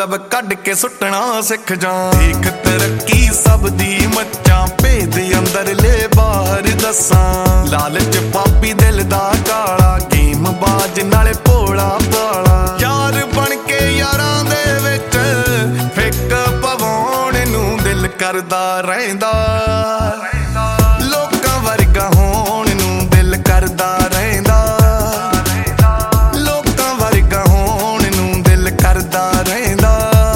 मतलब कढ़ के सुटना सिख जा। देख तरक्की सब दी मच्चां भेद अंदर ले बाहर दसा। लालच पापी दिल दा काला गेम बाज नाले भोला भाला। यार बन के यारां दे विच फिक पवाउण नूं दिल करदा रहिंदा। लोकां वर्गा होण नूं दिल करदा रहिंदा। लोकां वर्गा होण नूं दिल करदा रहिंदा।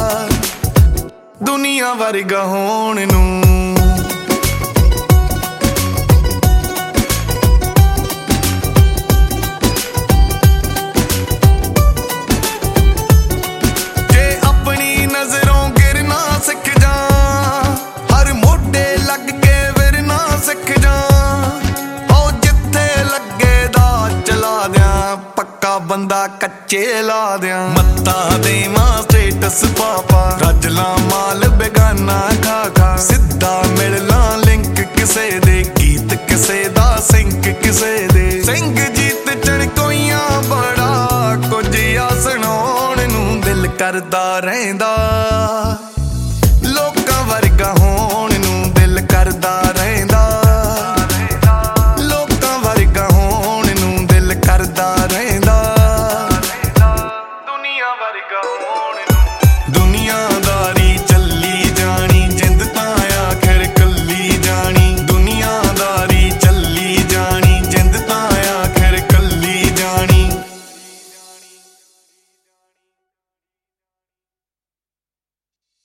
दुनिया वर्गा होण नूं। जे अपनी नजरों गिरना सिख जा, हर मोढे लग के विरना सिख जा। ओ जिथे लगे दा चला दियां, पक्का बंदा कच्चे ला दियां। मत्ता देवां स्टेटस पापा, रज ला माल बेगाना खा खा। सिद्धा मिल ला लिंक किसे दे, गीत किसे दा सिंक किसे दे। सिंह जीत चढ़कोइयां बड़ा कुछ आ सुनाउण नूं दिल करदा रहिंदा।